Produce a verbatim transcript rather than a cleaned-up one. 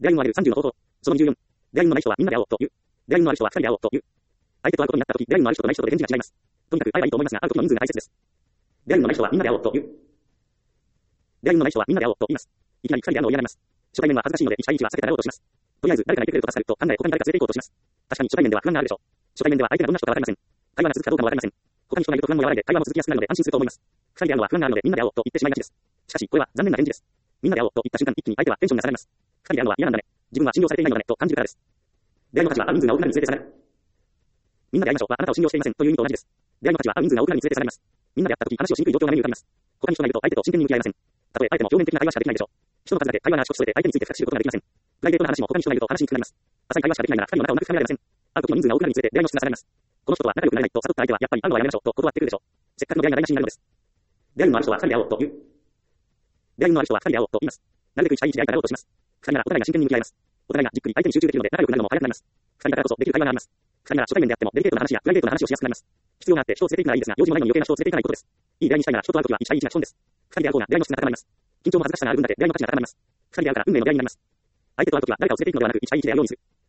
出会いのあるさんじゅうの方法。そのにじゅうよん。出会いのない人はみんなで会おうという。出会いのある人はふたりで会おうという。相手と会うことになったとき、出会いのある人とない人とで返事が違います。とにかく会えばいいと思いますが、会うときの人数が大切です。出会いのない人はみんなで会おうという。出会いのない人はみんなで会おうと言います。いきなりふたりで会うのを嫌がられます。初対面は恥ずかしいのでいち対いちは避けて会おうとします。とりあえず誰かがいてくれると助かると考え他に誰か連れて行こうとします。確かに初対面では不安があるでしょう。初対面では相手がどんな人かわかりません。会話が続くかどうかもわかりません。他に人がいると不安も和らいで会話も続きやすくなるので安心すると思います。ふたりで会うのは不安があるのでみんなで会おうと言ってしまいがちです。しかしこれは残念な返事です。みんなで会おうと言った瞬間一気に相手はテンションが下がります。ふたりで会うのは嫌なんだね。自分は信用されていないのだねと感じるからです。出会いの価値は会う人数が多くなるにつれて下がる。みんなで会いましょうはあなたを信用していませんという意味と同じです。出会いの価値は会う人数が多くなるにつれて下がります。みんなで会った時話をしにくい状況が目に浮かびます。他に人がいると相手と真剣に向き合えません。たとえ相手も表面的な会話しかできないでしょう。人の数だけ会話が縮小されて相手について深く知ることができません。プライベートな話も他に人がいると話しにくくなります。浅い会話しかできないならふたりの仲をうまく深められません。会う時の人数が多くなるにつれて出会いの質が下がります。この人とは仲良くなれないと悟った相手はやっぱり会うのはやめましょうと断ってくるでしょう。せっかくの出会いが台無しになるのです。出会いのある人はふたりで会おうという。出会いのある人はふたりで会おうと言います。なるべくいち対いちで相手と会おうとします。ふたりならお互いが真剣に向き合います。お互いがじっくり相手に集中できるので仲良くなるのも早くなります。ふたりだからこそできる会話があります。ふたりなら初対面であってもデリケートな話やプライベートな話をしやすくなります。必要があって人を連れて行くならいいですが、用事もないのに余計な人を連れて行かないことです。いい出会いにしたいなら人と会うときはいち対いちが基本です。ふたりで会う方が出会いの質が高まります。緊張も恥ずかしさがある分だけ出会いの価値が高まります。ふたりで会うから運命の出会いになります。相手と会うときは誰かを連れて行くのではなくいち対いちで会うようにする。